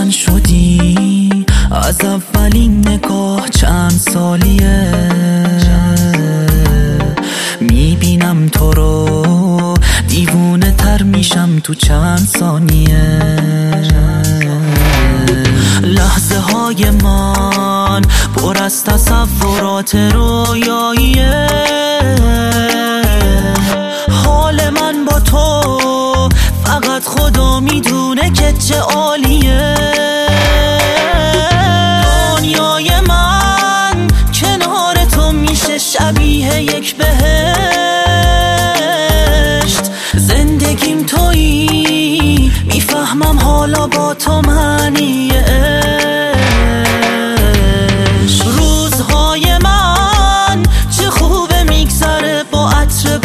من شدی از اولین نگاه چند سالیه، میبینم تو رو دیوونه تر میشم تو چند ثانیه. لحظه های من پر از تصورات رویاییه، حال من با تو فقط خدا میدونه که چه عالیه. دنیای من کنار تو میشه شبیه یک بهشت، زندگیم تویی میفهمم حالا با تو معنی عشق. روزهای من چه خوبه میگذره با عطر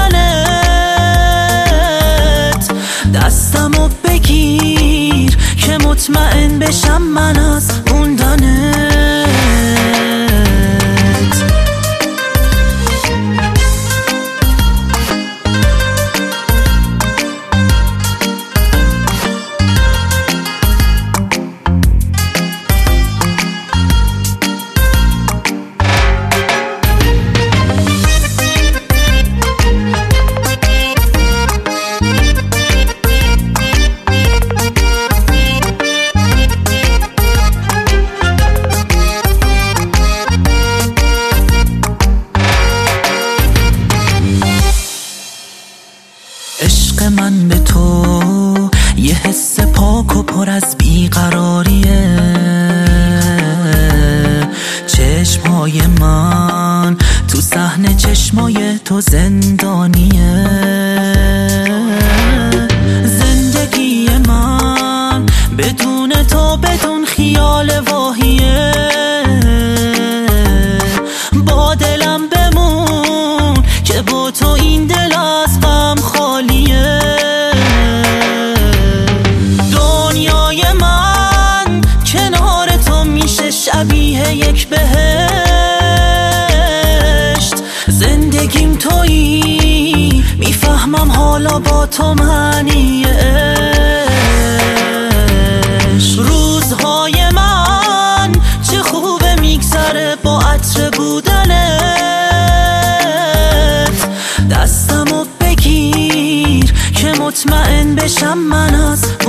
بودنت، دستمو بگیر که مطمئن بشم من از موندنت. عشق من به تو یه حس پاک و پر از بیقراریه، چشمهای من تو صحنه چشمای تو زندانیه. زندگی من بدون تو بدون خیال واهیه، با دلم بمون که با تو این دل از غم خالیه. دنیای من کنار تو میشه شبیه یک بهشت، زندگیم تویی میفهمم حالا با تو معنی عشق. روزهای من چه خوبه میگذره با عطر بودنت، دستمو بگیر که مطمئن بشم من از